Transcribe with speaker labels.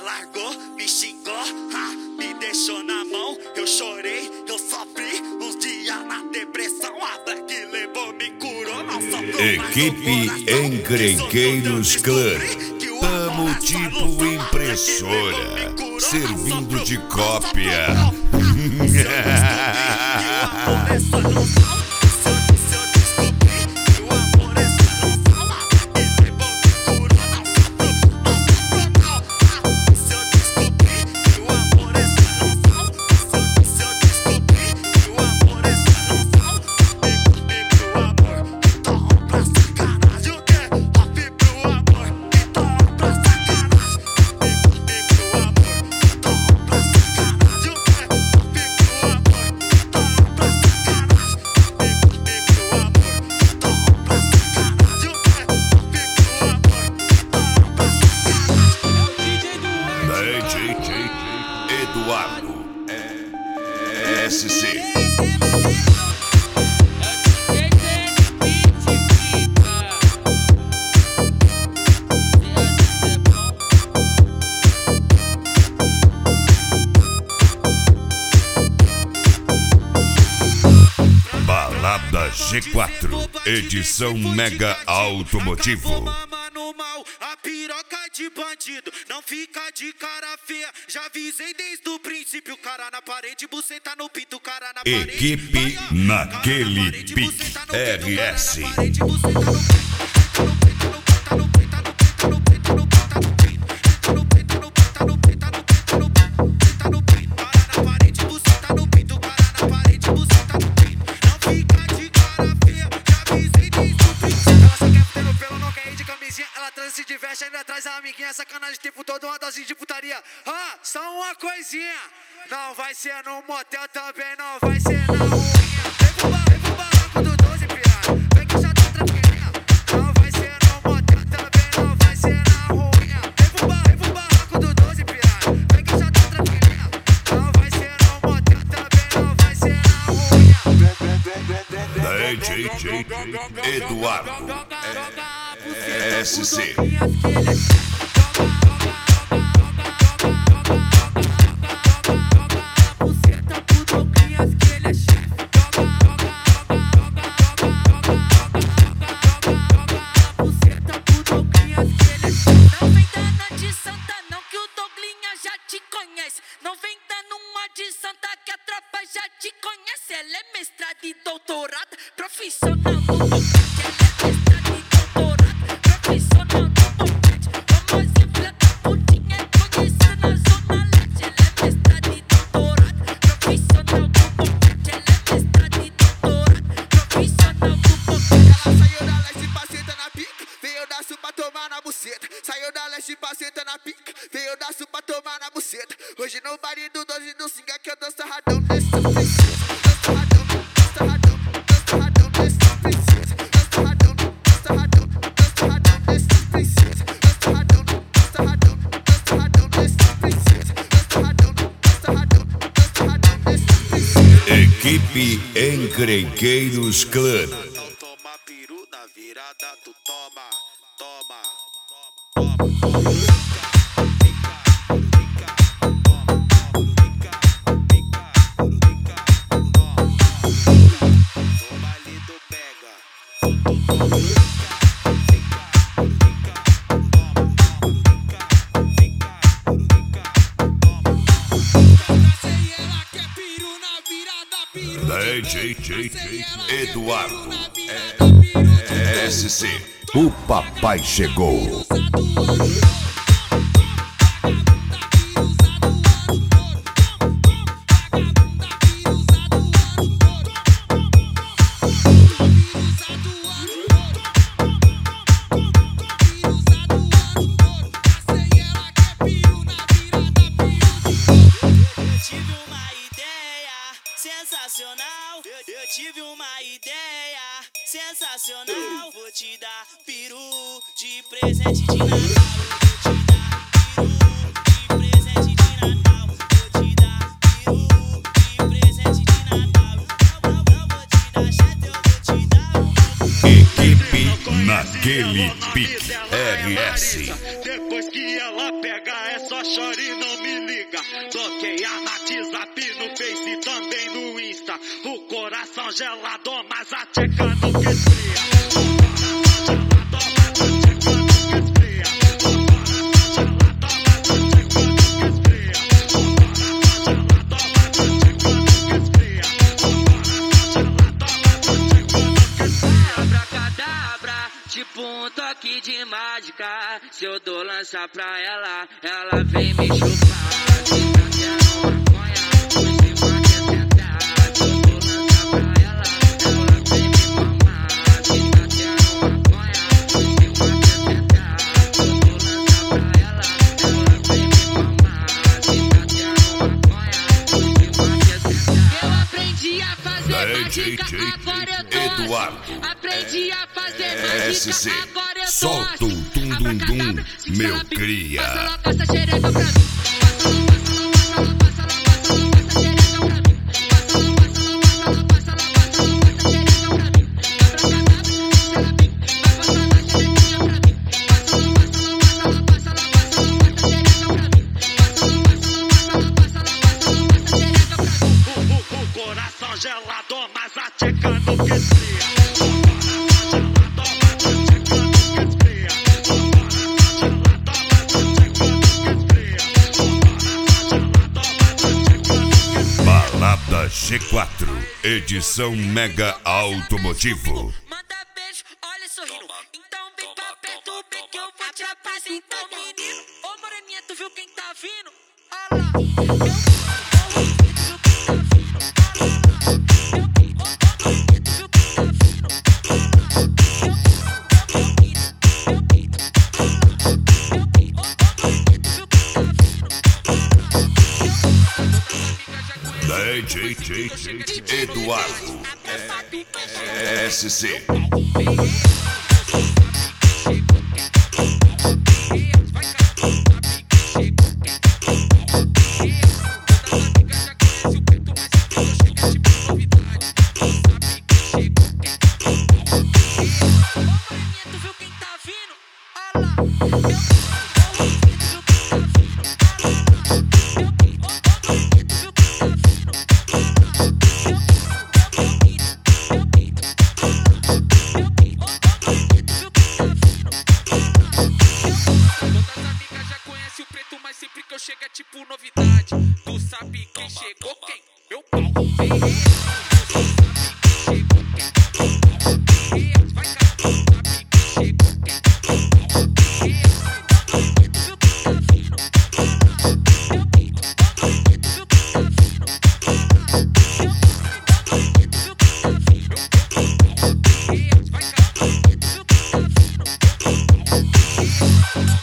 Speaker 1: largou, me xingou, me deixou na mão. Eu chorei, eu sofri uns dias na depressão. A Black levou, me curou, não sobrou.
Speaker 2: Equipe Encrenqueiros Clã. Tamo tipo impressora, servindo de cópia. Eduardo SC. Balada G4, edição Mega Automotivo.
Speaker 1: A piroca de bandido não fica de cara feia. Já avisei desde o princípio. Cara na parede, buceta no pinto. Cara na parede.
Speaker 2: Equipe naquele pique RS.
Speaker 1: Se diverte, ainda traz a amiguinha, sacanagem, tempo todo uma dose de putaria. Só uma coisinha, não vai ser no motel, também não vai ser na ruinha. Vem pro barraco do 12, piada, vem que já tá tranquilinha. Não vai ser no motel, também não vai ser na ruinha. Vem pro barraco do 12, piada, vem que já tá tranquilinha. Não vai ser no motel, também não vai ser na ruinha.
Speaker 2: Eduardo SC.
Speaker 3: Não vem dando uma de santa que a tropa já te conhece. Ela é mestrada e doutorada, profissional do boquete.
Speaker 1: Saiu da leste pra sentar na pica, veio da sul pra tomar na buceta. Hoje no baile do 12 do Singa que eu danço radão nesse princesa. Danço radão nesse princesa. Danço radão nesse princesa. Danço radão nesse princesa. Danço radão nesse princesa.
Speaker 2: Equipe Encrenqueiros Clã.
Speaker 1: Toma peru na virada, tu toma.
Speaker 2: Eduardo SC. O papai chegou.
Speaker 4: Eu tive uma ideia sensacional. Vou te dar peru de presente de Natal. Vou te dar peru de presente de Natal. Vou te dar peru de presente de Natal. Não vou te dar chefe, eu vou te dar
Speaker 2: Equipe naquele pique RS.
Speaker 1: Depois que ela pega essa
Speaker 5: só chora e não me liga. Bloqueia na WhatsApp, no Face e também no Insta. O coração gelado, mas a tcheca nunca esfria.
Speaker 3: Tipo um toque de mágica. Se eu dou lança pra ela, ela vem me chupar. Se tá querendo maconha, você vai quer sentar. Se eu dou lança pra ela, ela vem me mamar. Se tá querendo maconha, você vai quer sentar. Se eu dou lança pra ela, ela vem me mamar. Se tá querendo maconha, você vai quer sentar. Eu aprendi a fazer mágica, agora eu tô
Speaker 2: Eduardo.
Speaker 3: Aprendi a fazer mágica,
Speaker 2: SC,
Speaker 3: agora eu tô
Speaker 2: solta o tum-dum-dum, meu cria.
Speaker 3: Passa xereca pra mim.
Speaker 5: O coração gelado, mas a tcheca nunca esfria.
Speaker 2: Balada G4, edição Mega Automotivo.
Speaker 3: Manda beijo, olha sorrindo. Então vem pra perto, bem que eu vou te apresentar, menino. Ô moreninha, tu viu quem tá vindo? Olha lá.
Speaker 2: DJ Eduardo SC.
Speaker 1: Sempre que eu chego é tipo novidade. Tu sabe quem chegou, quem? Meu pau. Vai